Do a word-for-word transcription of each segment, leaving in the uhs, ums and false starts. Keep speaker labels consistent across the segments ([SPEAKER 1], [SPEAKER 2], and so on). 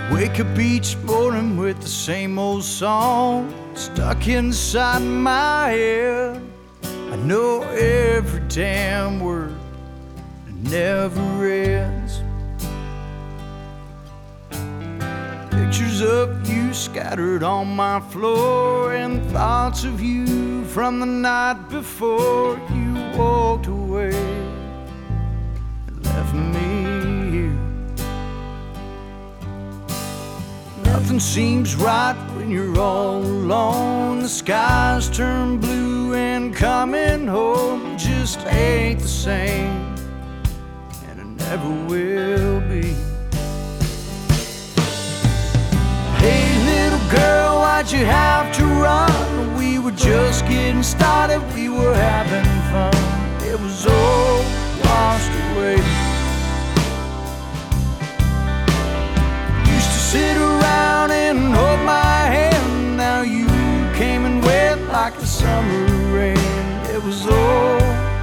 [SPEAKER 1] Wake up each morning with the same old song stuck inside my head. I know every damn word, it never ends. Pictures of you scattered on my floor, and thoughts of you from the night before you walked away and left me here. Nothing seems right when you're all alone. The skies turn blue and coming home just ain't the same, and it never will be. Hey little girl, why'd you have to run? We were just getting started, we were having fun. It was all washed away. Used to sit around and hold my hand. Now you came and went like the summer rain. It was all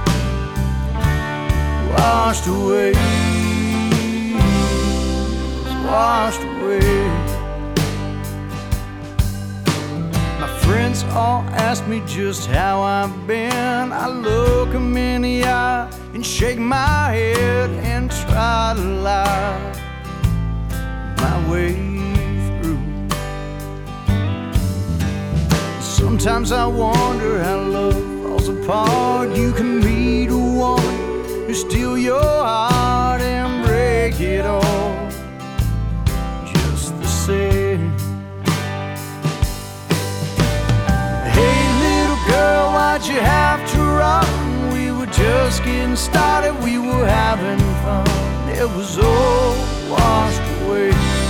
[SPEAKER 1] washed away. It was washed away. Friends all ask me just how I've been. I look them in the eye and shake my head and try to lie my way through. Sometimes I wonder how love falls apart. You can meet a woman who steal your heart and break it all just the same. Girl, why'd you have to run? We were just getting started, we were having fun. It was all washed away.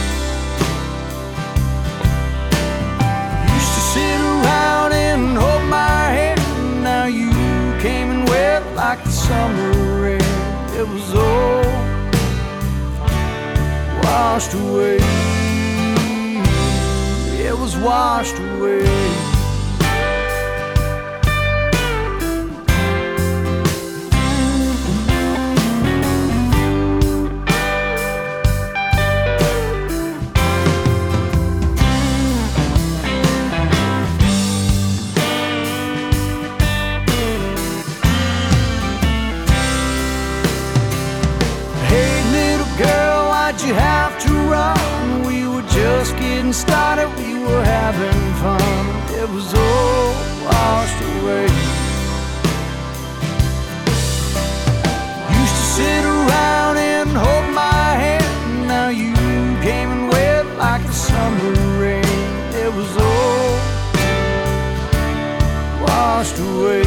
[SPEAKER 1] Used to sit around and hold my hand. Now you came and went like the summer rain. It was all washed away. It was washed away. You have to run. We were just getting started, we were having fun. It was all washed away. Used to sit around and hold my hand. Now you came and went like the summer rain. It was all washed away.